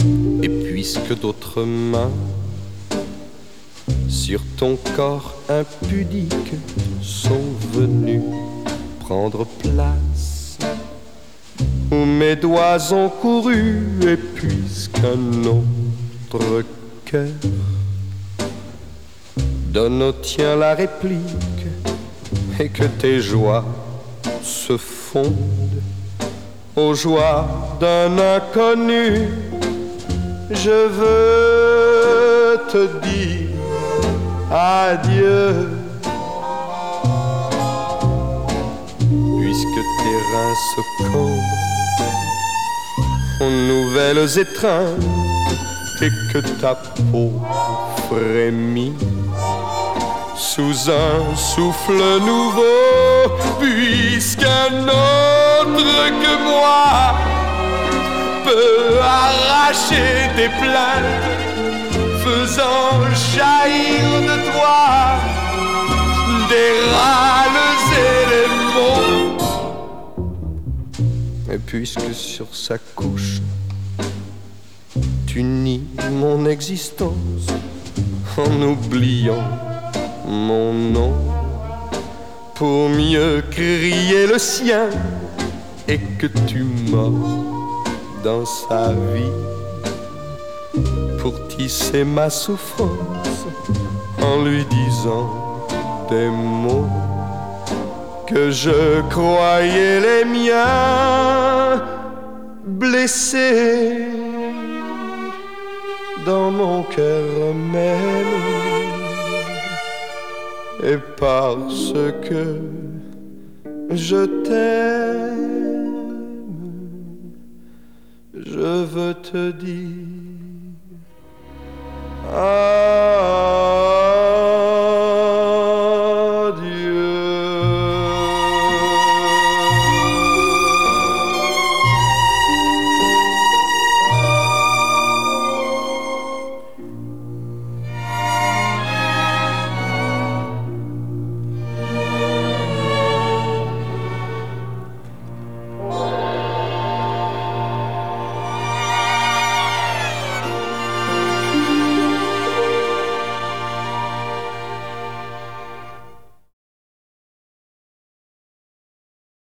Et puisque d'autres mains sur ton corps impudique sont venues prendre place où mes doigts ont couru, et puisqu'un autre cœur donne au tien la réplique, et que tes joies se fondent aux joies d'un inconnu, je veux te dire adieu. Puisque tes reins se cambrent en nouvelles étreintes, et que ta peau frémit sous un souffle nouveau, puisqu'un autre que moi peut arracher tes plaintes, faisant jaillir de toi des râles et des mots. Et puisque sur sa couche tu nies mon existence en oubliant mon nom pour mieux crier le sien, et que tu mords dans sa vie pour tisser ma souffrance en lui disant des mots que je croyais les miens, blessés dans mon cœur même. Et parce que je t'aime, je veux te dire adieu.